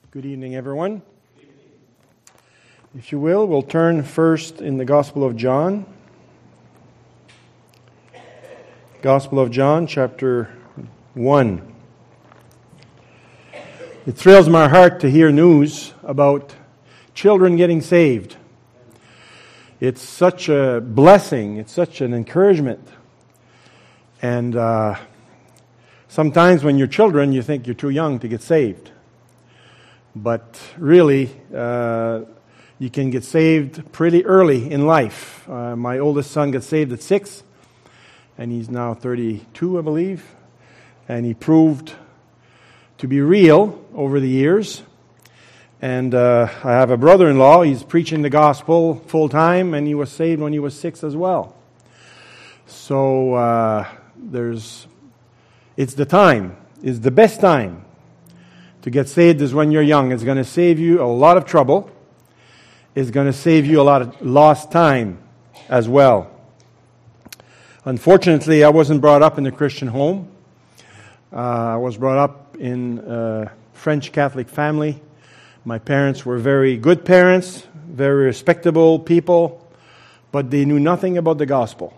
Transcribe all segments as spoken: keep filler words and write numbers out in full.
Good evening, everyone. If you will, we'll turn first in the Gospel of John. Gospel of John, chapter one. It thrills my heart to hear news about children getting saved. It's such a blessing. It's such an encouragement. And uh, sometimes when you're children, you think you're too young to get saved. But really, uh, you can get saved pretty early in life. Uh, my oldest son got saved at six, and he's now thirty-two, I believe. And he proved to be real over the years. And uh, I have a brother-in-law. He's preaching the gospel full-time, and he was saved when he was six as well. So uh, there's, it's the time. It's the best time to get saved is when you're young. It's going to save you a lot of trouble. It's going to save you a lot of lost time as well. Unfortunately, I wasn't brought up in a Christian home. Uh, I was brought up in a French Catholic family. My parents were very good parents, very respectable people, but they knew nothing about the gospel.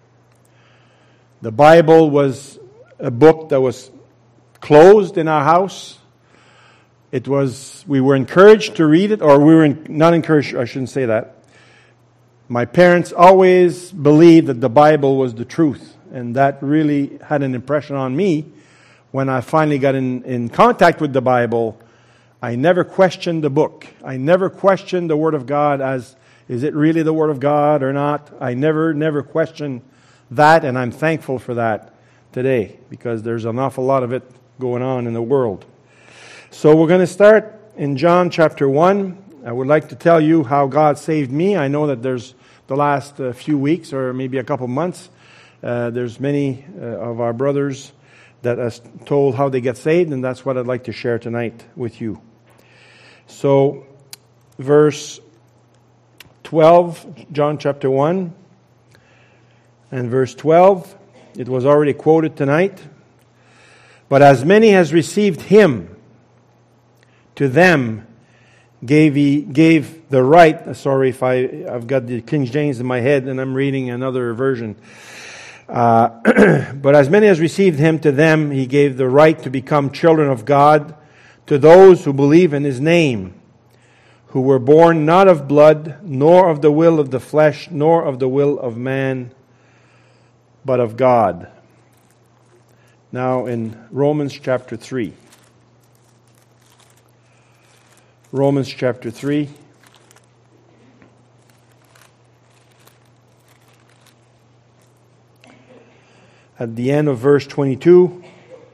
The Bible was a book that was closed in our house. It was, we were encouraged to read it, or we were in, not encouraged, I shouldn't say that. My parents always believed that the Bible was the truth, and that really had an impression on me. When I finally got in, in contact with the Bible, I never questioned the book. I never questioned the Word of God as, is it really the Word of God or not? I never, never questioned that, and I'm thankful for that today, because there's an awful lot of it going on in the world. So we're going to start in John chapter one. I would like to tell you how God saved me. I know that there's the last uh, few weeks or maybe a couple months, uh, there's many uh, of our brothers that has told how they get saved, and that's what I'd like to share tonight with you. So, verse twelve, John chapter one, and verse twelve, it was already quoted tonight. But as many as received Him, to them gave he gave the right. Sorry if I I've got the King James in my head and I'm reading another version. Uh, but as many as received Him, to them He gave the right to become children of God, to those who believe in His name, who were born not of blood, nor of the will of the flesh, nor of the will of man, but of God. Now in Romans chapter three. Romans chapter three. At the end of verse twenty-two.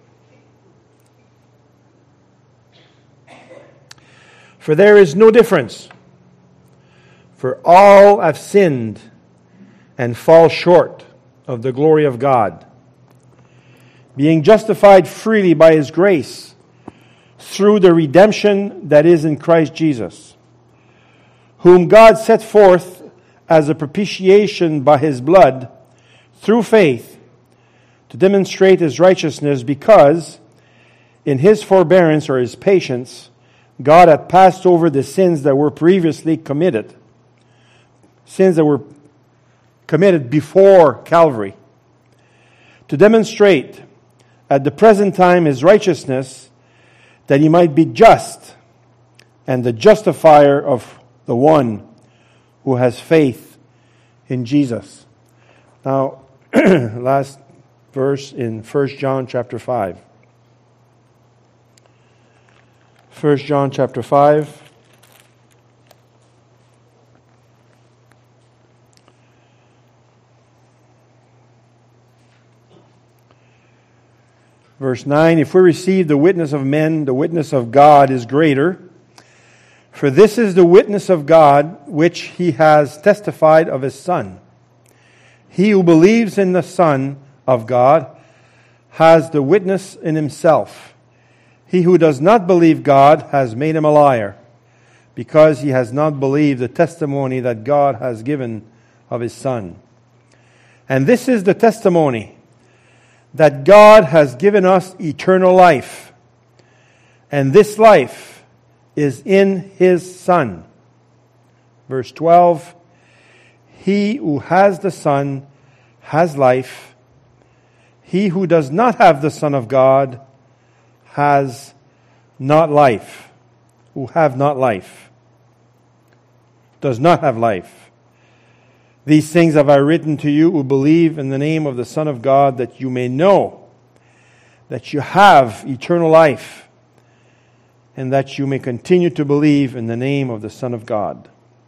For there is no difference, for all have sinned and fall short of the glory of God, being justified freely by His grace, through the redemption that is in Christ Jesus, whom God set forth as a propitiation by His blood, through faith, to demonstrate His righteousness, because in His forbearance or His patience, God had passed over the sins that were previously committed, sins that were committed before Calvary, to demonstrate at the present time His righteousness, that He might be just and the justifier of the one who has faith in Jesus. Now, last verse in First John chapter five. First John chapter five. Verse nine, if we receive the witness of men, the witness of God is greater. For this is the witness of God, which He has testified of His Son. He who believes in the Son of God has the witness in himself. He who does not believe God has made him a liar, because he has not believed the testimony that God has given of His Son. And this is the testimony, that God has given us eternal life, and this life is in His Son. Verse twelve, he who has the Son has life. He who does not have the Son of God has not life. Who have not life. Does not have life. These things have I written to you who believe in the name of the Son of God, that you may know that you have eternal life, and that you may continue to believe in the name of the Son of God.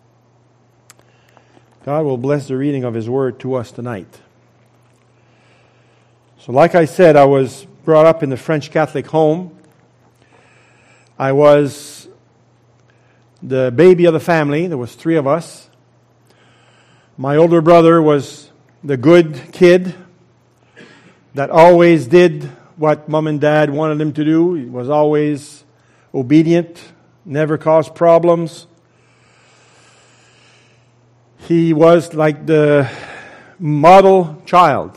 God will bless the reading of His Word to us tonight. So like I said, I was brought up in the French Catholic home. I was the baby of the family. There was three of us. My older brother was the good kid that always did what mom and dad wanted him to do. He was always obedient, never caused problems. He was like the model child.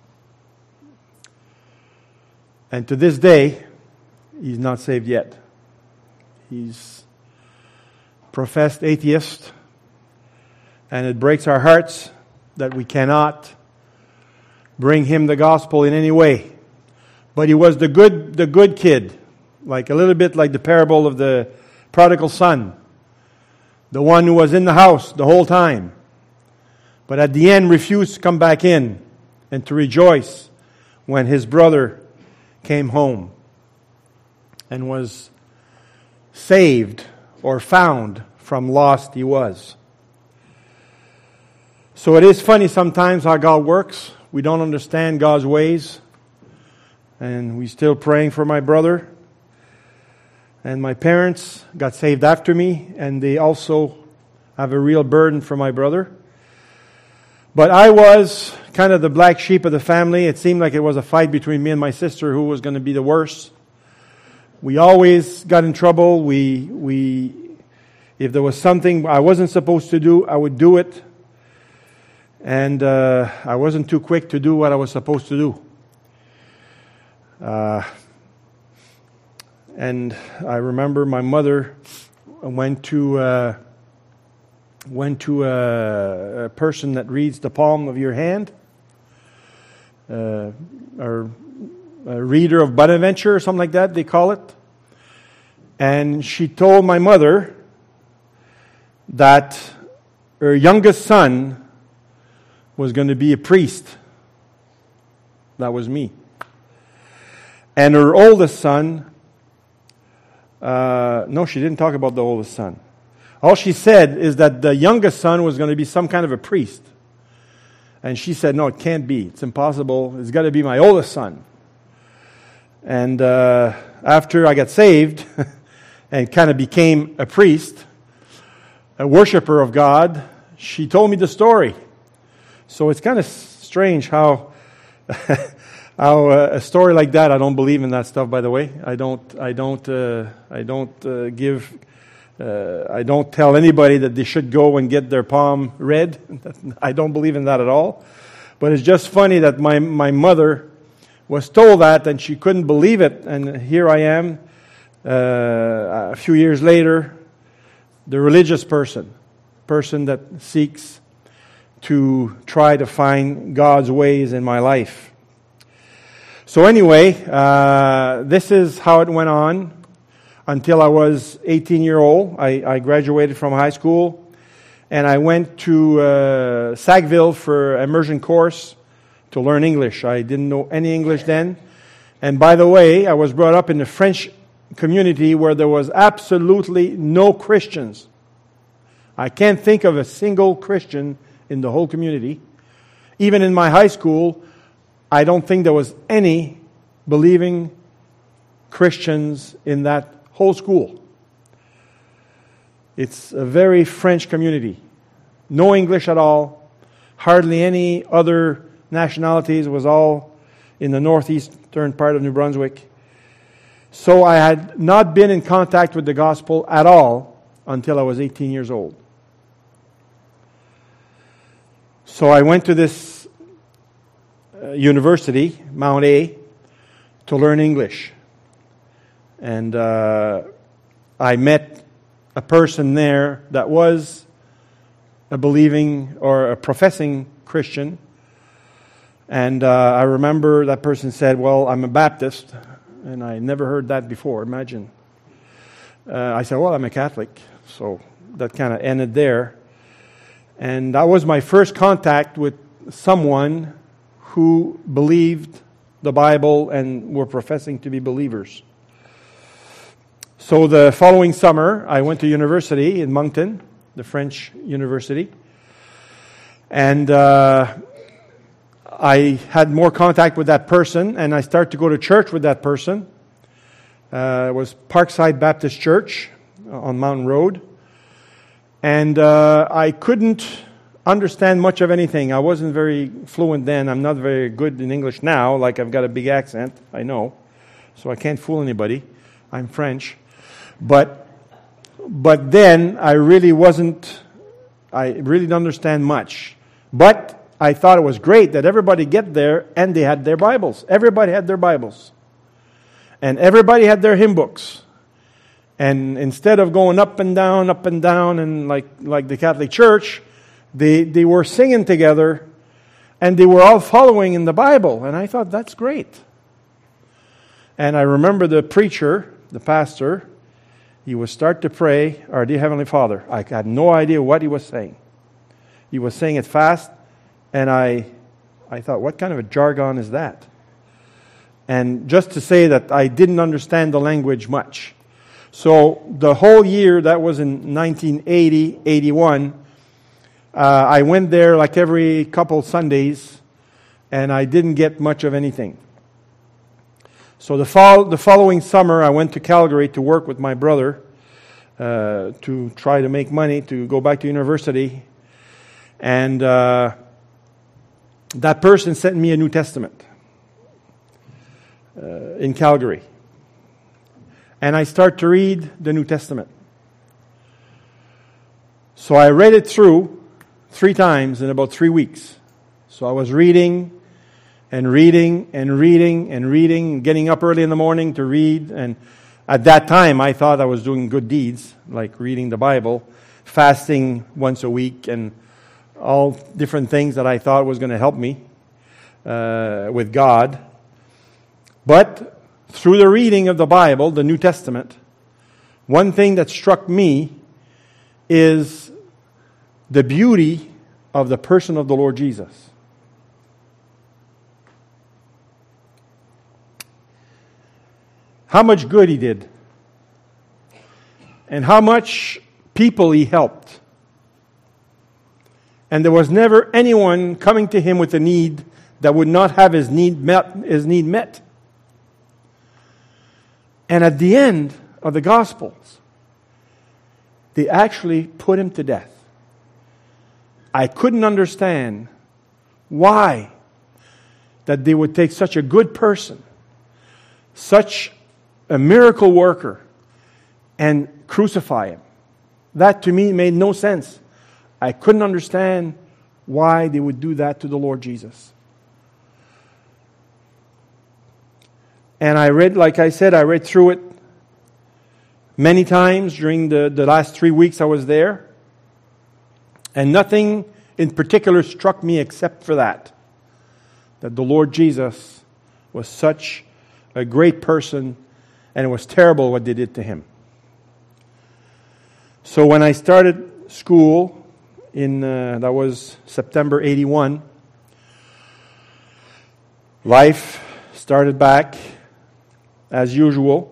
And to this day, he's not saved yet. He's professed atheist. And it breaks our hearts that we cannot bring him the gospel in any way. But he was the good, the good kid. Like a little bit like the parable of the prodigal son. The one who was in the house the whole time. But at the end refused to come back in and to rejoice when his brother came home and was saved or found from lost he was. So it is funny sometimes how God works. We don't understand God's ways. And we're still praying for my brother. And my parents got saved after me, and they also have a real burden for my brother. But I was kind of the black sheep of the family. It seemed like it was a fight between me and my sister who was going to be the worst. We always got in trouble. We, we, if there was something I wasn't supposed to do, I would do it. And uh, I wasn't too quick to do what I was supposed to do. Uh, and I remember my mother went to... Uh, went to a, a person that reads the palm of your hand, uh, or a reader of Bonaventure or something like that, they call it. And she told my mother that her youngest son was going to be a priest. That was me. And her oldest son, uh, no, she didn't talk about the oldest son. All she said is that the youngest son was going to be some kind of a priest. And she said, no, it can't be. It's impossible. It's got to be my oldest son. And uh, after I got saved and kind of became a priest, a worshiper of God, she told me the story. So it's kind of strange how how uh, a story like that, I don't believe in that stuff, by the way. I don't, I don't, uh, I don't uh, give... Uh, I don't tell anybody that they should go and get their palm read. I don't believe in that at all. But it's just funny that my, my mother was told that and she couldn't believe it. And here I am, uh, a few years later, the religious person, person that seeks to try to find God's ways in my life. So anyway, uh, this is how it went on. Until I was eighteen years old, I, I graduated from high school, and I went to uh, Sackville for immersion course to learn English. I didn't know any English then. And by the way, I was brought up in the French community where there was absolutely no Christians. I can't think of a single Christian in the whole community. Even in my high school, I don't think there was any believing Christians in that whole school. It's a very French community. No English at all. Hardly any other nationalities. It was all in the northeastern part of New Brunswick. So I had not been in contact with the gospel at all until I was eighteen years old. So I went to this uh, university, Mount A, to learn English. And uh, I met a person there that was a believing or a professing Christian. And uh, I remember that person said, well, I'm a Baptist. And I never heard that before, imagine. Uh, I said, well, I'm a Catholic. So that kind of ended there. And that was my first contact with someone who believed the Bible and were professing to be believers. So the following summer, I went to university in Moncton, the French university. And uh, I had more contact with that person, and I started to go to church with that person. Uh, it was Parkside Baptist Church on Mountain Road. And uh, I couldn't understand much of anything. I wasn't very fluent then. I'm not very good in English now, like I've got a big accent, I know. So I can't fool anybody. I'm French. But but then I really wasn't, I really didn't understand much. But I thought it was great that everybody get there and they had their Bibles. Everybody had their Bibles. And everybody had their hymn books. And instead of going up and down, up and down, and like like the Catholic Church, they, they were singing together and they were all following in the Bible. And I thought, that's great. And I remember the preacher, the pastor, he would start to pray, Our Dear Heavenly Father. I had no idea what he was saying. He was saying it fast, and I I thought, what kind of a jargon is that? And just to say that I didn't understand the language much. So the whole year, that was in nineteen eighty, eighty-one, uh, I went there like every couple Sundays, and I didn't get much of anything. So the fall, the following summer, I went to Calgary to work with my brother uh, to try to make money to go back to university. And uh, that person sent me a New Testament uh, in Calgary. And I start to read the New Testament. So I read it through three times in about three weeks. So I was reading and reading and reading and reading, getting up early in the morning to read. And at that time, I thought I was doing good deeds, like reading the Bible, fasting once a week, and all different things that I thought was going to help me uh, with God. But through the reading of the Bible, the New Testament, one thing that struck me is the beauty of the person of the Lord Jesus. How much good He did. And how much people He helped. And there was never anyone coming to Him with a need that would not have his need met. His need met. And at the end of the Gospels, they actually put Him to death. I couldn't understand why that they would take such a good person, such a miracle worker, and crucify Him. That to me made no sense. I couldn't understand why they would do that to the Lord Jesus. And I read, like I said, I read through it many times during the, the last three weeks I was there. And nothing in particular struck me except for that. That the Lord Jesus was such a great person, and it was terrible what they did to Him. So when I started school, in uh, that was September eighty-one, life started back as usual.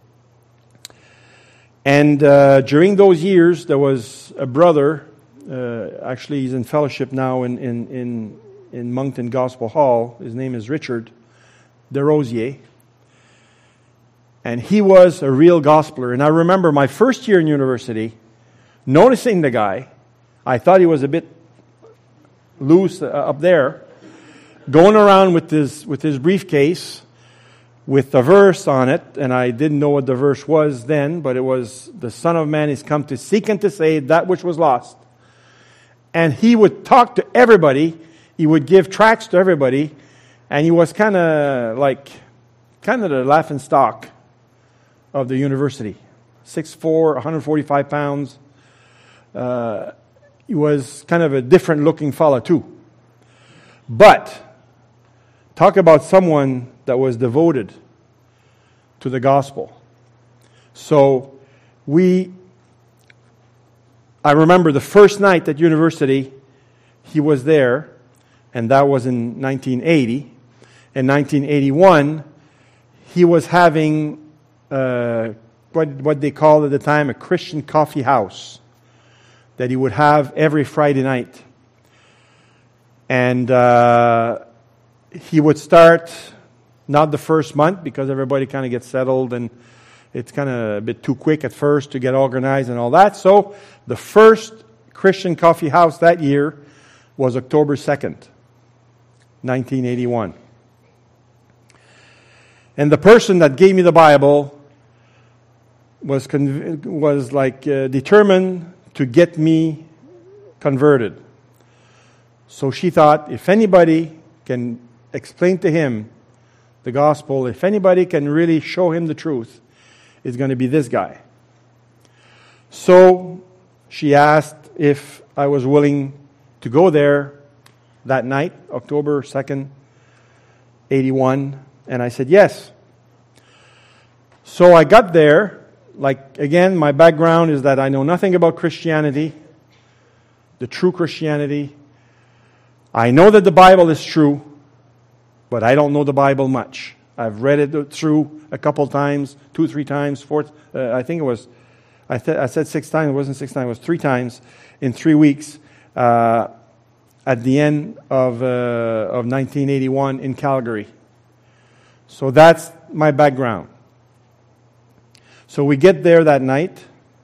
And uh, during those years, there was a brother, uh, actually he's in fellowship now in, in, in, in Moncton Gospel Hall. His name is Richard Desrosiers. And he was a real gospeler. And I remember my first year in university, noticing the guy. I thought he was a bit loose uh, up there, going around with his with his briefcase with a verse on it, and I didn't know what the verse was then, but it was, the Son of Man is come to seek and to save that which was lost. And he would talk to everybody, he would give tracts to everybody, and he was kind of like, kind of the laughing stock of the university. six foot four, one hundred forty-five pounds. Uh, he was kind of a different looking fella too. But talk about someone that was devoted to the gospel. So we, I remember the first night at university, he was there, and that was in nineteen eighty. In nineteen eighty-one, he was having uh, what, what they called at the time a Christian coffee house that he would have every Friday night. And uh, he would start, not the first month, because everybody kind of gets settled and it's kind of a bit too quick at first to get organized and all that. So the first Christian coffee house that year was October second, nineteen eighty-one. And the person that gave me the Bible was conv- was like uh, determined to get me converted. So she thought, if anybody can explain to him the gospel, if anybody can really show him the truth, it's going to be this guy. So she asked if I was willing to go there that night, October second, eighty-one, and I said yes. So I got there. Like, again, my background is that I know nothing about Christianity, the true Christianity. I know that the Bible is true, but I don't know the Bible much. I've read it through a couple times, two, three times, four. Uh, I think it was, I, th- I said six times. It wasn't six times. It was three times in three weeks uh, at the end of uh, of nineteen eighty-one in Calgary. So that's my background. So we get there that night,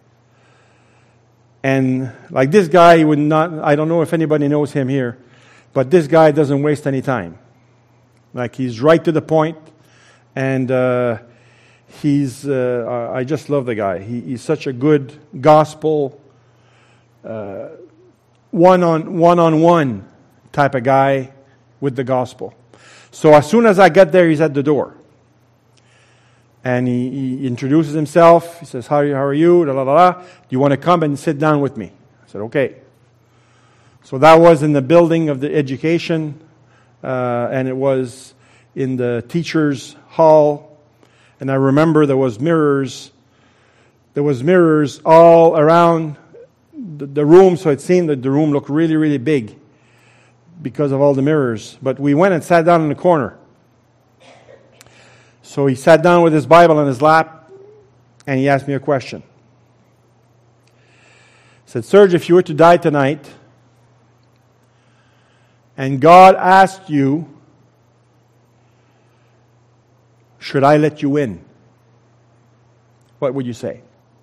and like this guy, he would not. I don't know if anybody knows him here, but this guy doesn't waste any time. Like, he's right to the point, and uh, he's. Uh, I just love the guy. He, he's such a good gospel, uh, one on one on one type of guy with the gospel. So as soon as I get there, he's at the door. And he, he introduces himself. He says, how are you? How are you? Da, da, da, da. Do you want to come and sit down with me? I said, okay. So that was in the building of the education, uh, and it was in the teacher's hall. And I remember there was mirrors. There was mirrors all around the, the room, so it seemed that the room looked really, really big because of all the mirrors. But we went and sat down in the corner. So he sat down with his Bible on his lap, and he asked me a question. He said, Serge, if you were to die tonight, and God asked you, should I let you in? What would you say?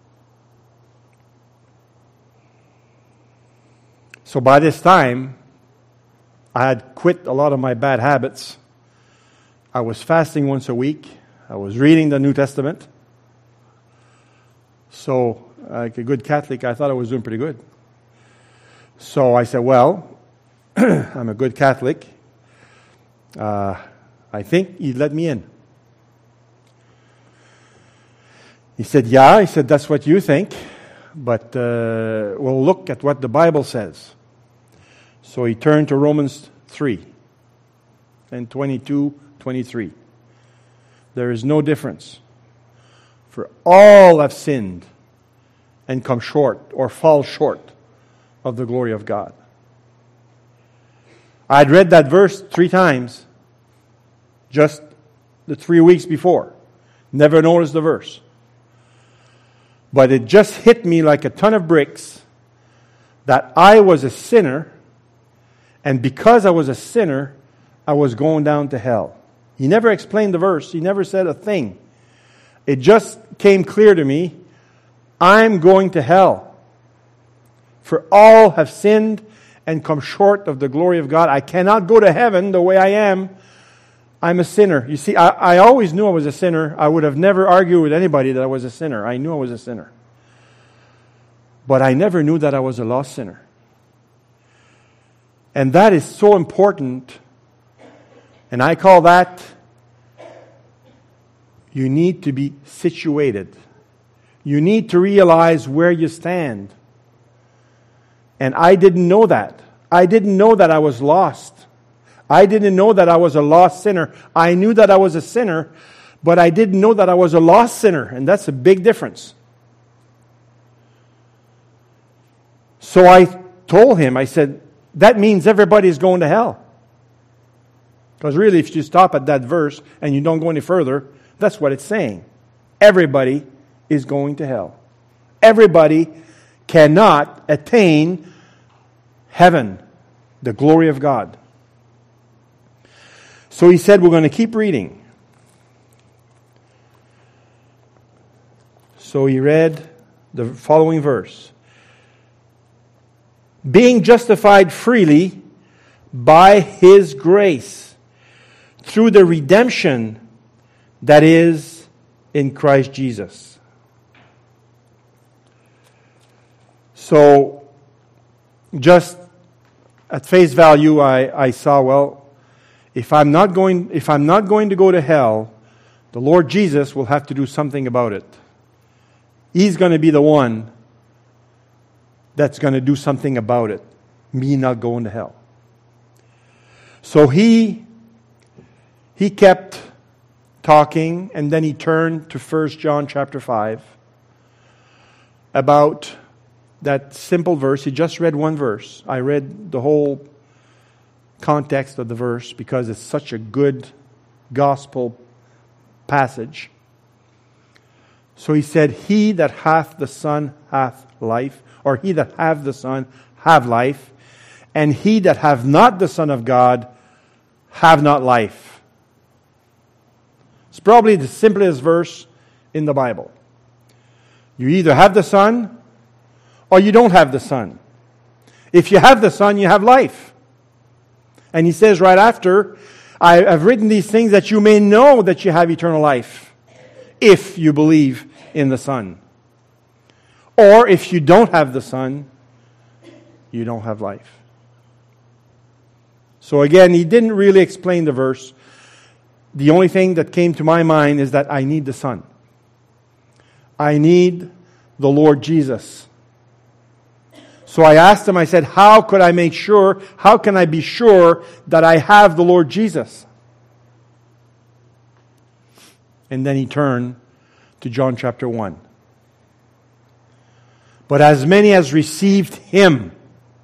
So by this time, I had quit a lot of my bad habits. I was fasting once a week. I was reading the New Testament. So, like a good Catholic, I thought I was doing pretty good. So I said, well, I'm a good Catholic. Uh, I think he'd let me in. He said, yeah. He said, that's what you think. But uh, we'll look at what the Bible says. So he turned to Romans three and twenty-two, twenty-three. There is no difference. For all have sinned and come short or fall short of the glory of God. I'd read that verse three times just the three weeks before. Never noticed the verse. But it just hit me like a ton of bricks that I was a sinner, and because I was a sinner, I was going down to hell. He never explained the verse. He never said a thing. It just came clear to me, I'm going to hell. For all have sinned and come short of the glory of God. I cannot go to heaven the way I am. I'm a sinner. You see, I, I always knew I was a sinner. I would have never argued with anybody that I was a sinner. I knew I was a sinner. But I never knew that I was a lost sinner. And that is so important. And I call that, you need to be situated. You need to realize where you stand. And I didn't know that. I didn't know that I was lost. I didn't know that I was a lost sinner. I knew that I was a sinner, but I didn't know that I was a lost sinner. And that's a big difference. So I told him, I said, that means everybody's going to hell. Because really, if you stop at that verse and you don't go any further, that's what it's saying. Everybody is going to hell. Everybody cannot attain heaven, the glory of God. So he said, we're going to keep reading. So he read the following verse. Being justified freely by His grace through the redemption that is in Christ Jesus. So, just at face value, I, I saw, well, if I'm not going, if I'm not going to go to hell, the Lord Jesus will have to do something about it. He's going to be the one that's going to do something about it. Me not going to hell. So he he kept talking, and then he turned to First John chapter five about that simple verse. He just read one verse. I read the whole context of the verse because it's such a good gospel passage. So he said, He that hath the Son hath life, or he that hath the Son have life, and he that hath not the Son of God have not life. It's probably the simplest verse in the Bible. You either have the Son or you don't have the Son. If you have the Son, you have life. And he says right after, I have written these things that you may know that you have eternal life, if you believe in the Son. Or if you don't have the Son, you don't have life. So again, he didn't really explain the verse. The only thing that came to my mind is that I need the Son. I need the Lord Jesus. So I asked him, I said, how could I make sure, how can I be sure that I have the Lord Jesus? And then he turned to John chapter one. But as many as received Him.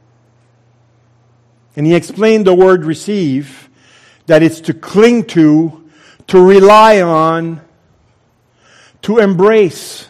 And he explained the word receive, that it's to cling to, to rely on, to embrace.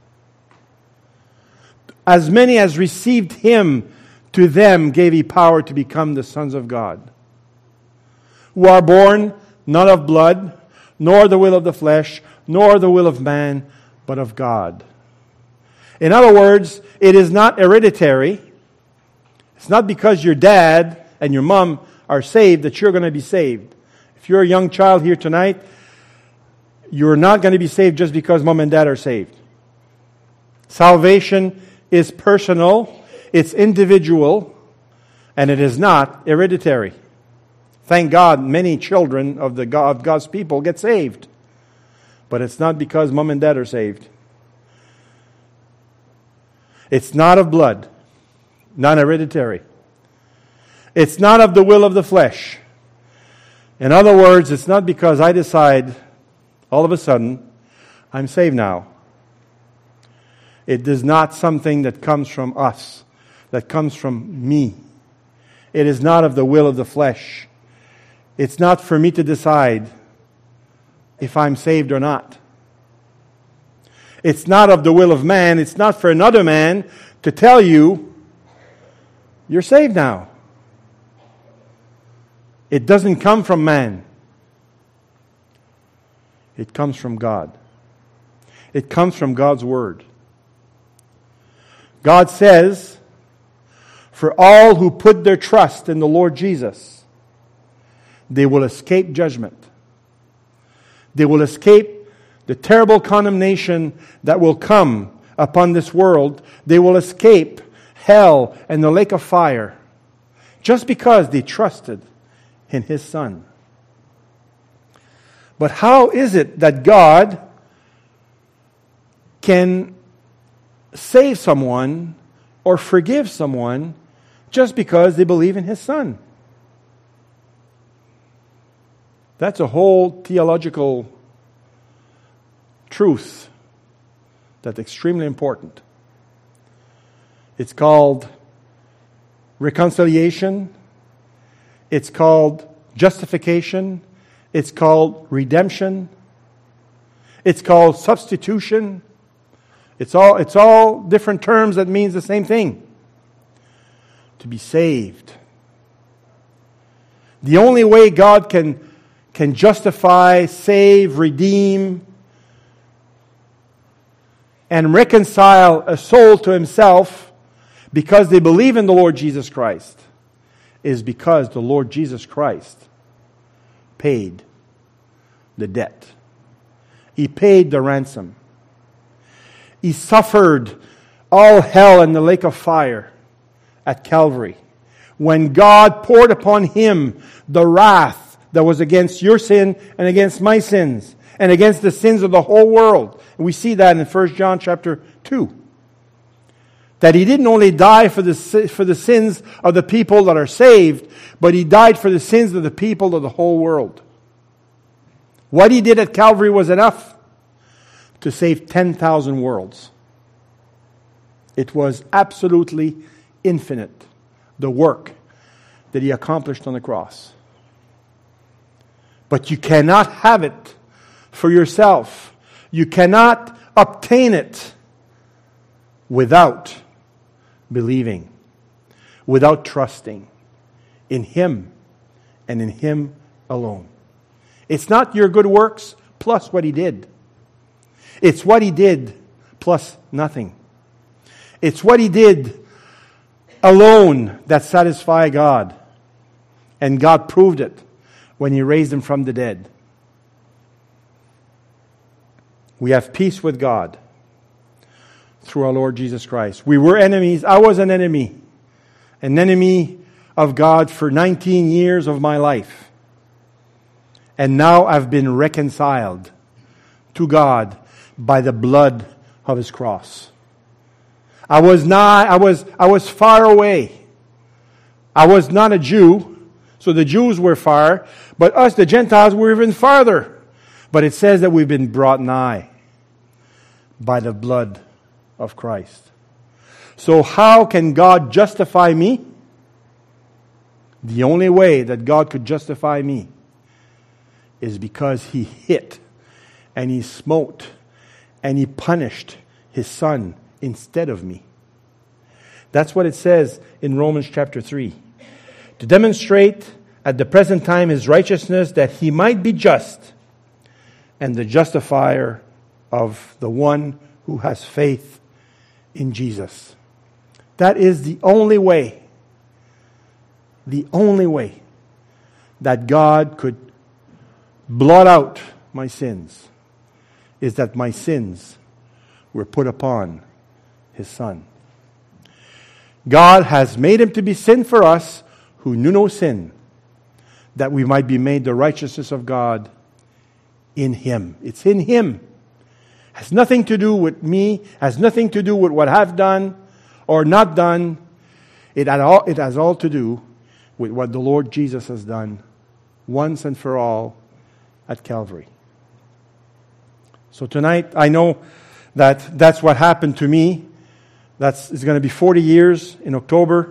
As many as received Him, to them gave He power to become the sons of God. Who are born not of blood, nor the will of the flesh, nor the will of man, but of God. In other words, it is not hereditary. It's not because your dad and your mom are saved that you're going to be saved. If you're a young child here tonight, you're not going to be saved just because mom and dad are saved. Salvation is personal, it's individual, and it is not hereditary. Thank God many children of the God, of God's people get saved. But it's not because mom and dad are saved. It's not of blood, not hereditary. It's not of the will of the flesh. In other words, it's not because I decide all of a sudden I'm saved now. It is not something that comes from us, that comes from me. It is not of the will of the flesh. It's not for me to decide if I'm saved or not. It's not of the will of man. It's not for another man to tell you, you're saved now. It doesn't come from man. It comes from God. It comes from God's Word. God says, for all who put their trust in the Lord Jesus, they will escape judgment. They will escape the terrible condemnation that will come upon this world. They will escape hell and the lake of fire just because they trusted in His Son. But how is it that God can save someone or forgive someone just because they believe in His Son. That's a whole theological truth that's extremely important. It's called reconciliation. It's called justification. It's called redemption. It's called substitution. It's all, it's all different terms that means the same thing. To be saved. The only way God can, can justify, save, redeem, and reconcile a soul to Himself because they believe in the Lord Jesus Christ is because the Lord Jesus Christ paid the debt. He paid the ransom. He suffered all hell in the lake of fire at Calvary when God poured upon Him the wrath that was against your sin and against my sins and against the sins of the whole world. And we see that in First John chapter two. That He didn't only die for the, for the sins of the people that are saved, but He died for the sins of the people of the whole world. What He did at Calvary was enough to save ten thousand worlds. It was absolutely infinite, the work that He accomplished on the cross. But you cannot have it for yourself. You cannot obtain it without believing, without trusting in Him and in Him alone. It's not your good works plus what He did. It's what He did plus nothing. It's what He did alone that satisfies God. And God proved it when He raised Him from the dead. We have peace with God through our Lord Jesus Christ. We were enemies. I was an enemy. An enemy of God for nineteen years of my life. And now I've been reconciled to God by the blood of His cross. I was not, I was, I was far away. I was not a Jew, so the Jews were far, but us, the Gentiles, were even farther. But it says that we've been brought nigh by the blood of Christ. So how can God justify me? The only way that God could justify me is because He hit and He smote and He punished His Son instead of me. That's what it says in Romans chapter three. To demonstrate at the present time His righteousness, that He might be just and the justifier of the one who has faith in Jesus. That is the only way, the only way that God could blot out my sins, is that my sins were put upon His Son. God has made Him to be sin for us who knew no sin, that we might be made the righteousness of God in Him. It's in Him. Has nothing to do with me, has nothing to do with what I've done or not done. It, had all, it has all to do with what the Lord Jesus has done once and for all at Calvary. So tonight, I know that that's what happened to me. That's it's going to be forty years in October.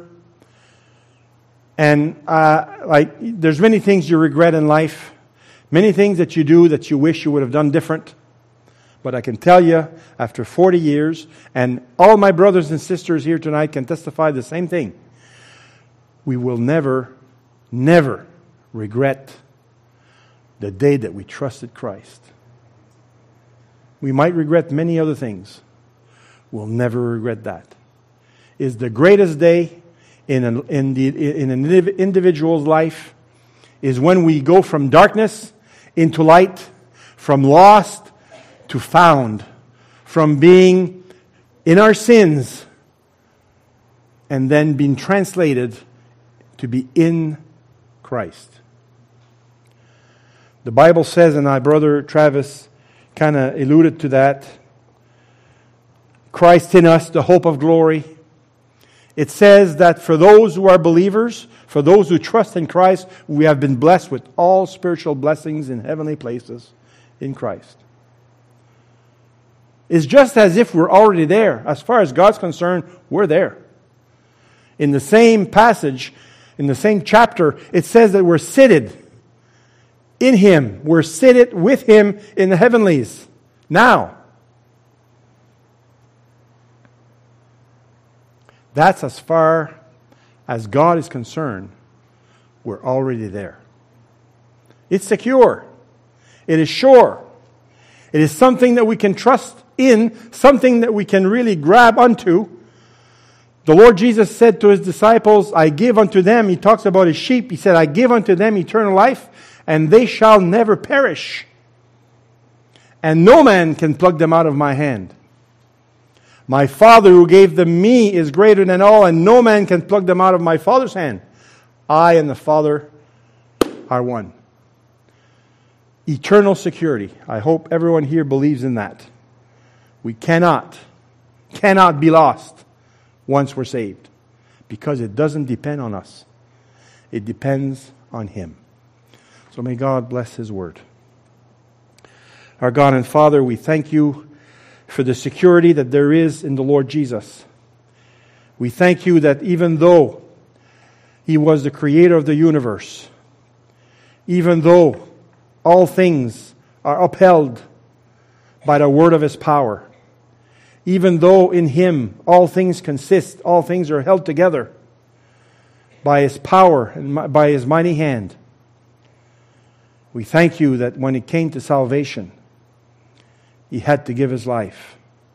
And uh, like, there's many things you regret in life, many things that you do that you wish you would have done different. But I can tell you, after forty years, and all my brothers and sisters here tonight can testify the same thing, we will never, never regret the day that we trusted Christ. We might regret many other things. We'll never regret that. It's the greatest day in an, in the, in an individual's life is when we go from darkness into light, from lost to found, from being in our sins and then being translated to be in Christ. The Bible says, and my brother Travis kind of alluded to that, Christ in us, the hope of glory. It says that for those who are believers, for those who trust in Christ, we have been blessed with all spiritual blessings in heavenly places in Christ. It's just as if we're already there. As far as God's concerned, we're there. In the same passage, in the same chapter, it says that we're seated in Him. We're seated with Him in the heavenlies. Now. That's as far as God is concerned. We're already there. It's secure. It is sure. It is something that we can trust in, something that we can really grab onto. The Lord Jesus said to His disciples, I give unto them, He talks about His sheep, He said, I give unto them eternal life, and they shall never perish. And no man can pluck them out of my hand. My Father who gave them me is greater than all, and no man can pluck them out of my Father's hand. I and the Father are one. Eternal security. I hope everyone here believes in that. We cannot, cannot be lost once we're saved, because it doesn't depend on us. It depends on Him. So may God bless His word. Our God and Father, we thank You for the security that there is in the Lord Jesus. We thank You that even though He was the creator of the universe, even though all things are upheld by the word of His power, even though in Him all things consist, all things are held together by His power and by His mighty hand, we thank You that when it came to salvation, He had to give His life.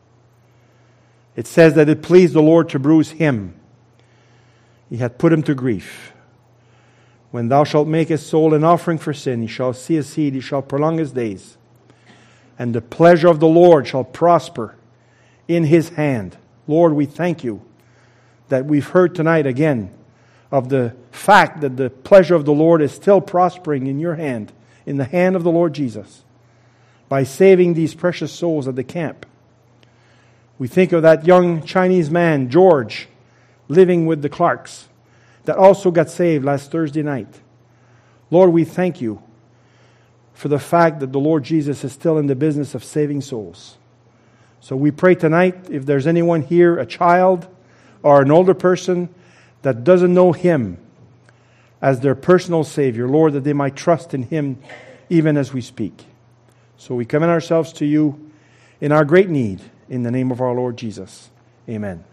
It says that it pleased the Lord to bruise Him. He had put Him to grief. When thou shalt make His soul an offering for sin, He shall see His seed, He shall prolong His days. And the pleasure of the Lord shall prosper in His hand. Lord, we thank You that we've heard tonight again of the fact that the pleasure of the Lord is still prospering in Your hand, in the hand of the Lord Jesus, by saving these precious souls at the camp. We think of that young Chinese man, George, living with the Clarks, that also got saved last Thursday night. Lord, we thank You for the fact that the Lord Jesus is still in the business of saving souls. So we pray tonight, if there's anyone here, a child or an older person that doesn't know Him as their personal Savior, Lord, that they might trust in Him even as we speak. So we commend ourselves to You in our great need, in the name of our Lord Jesus. Amen.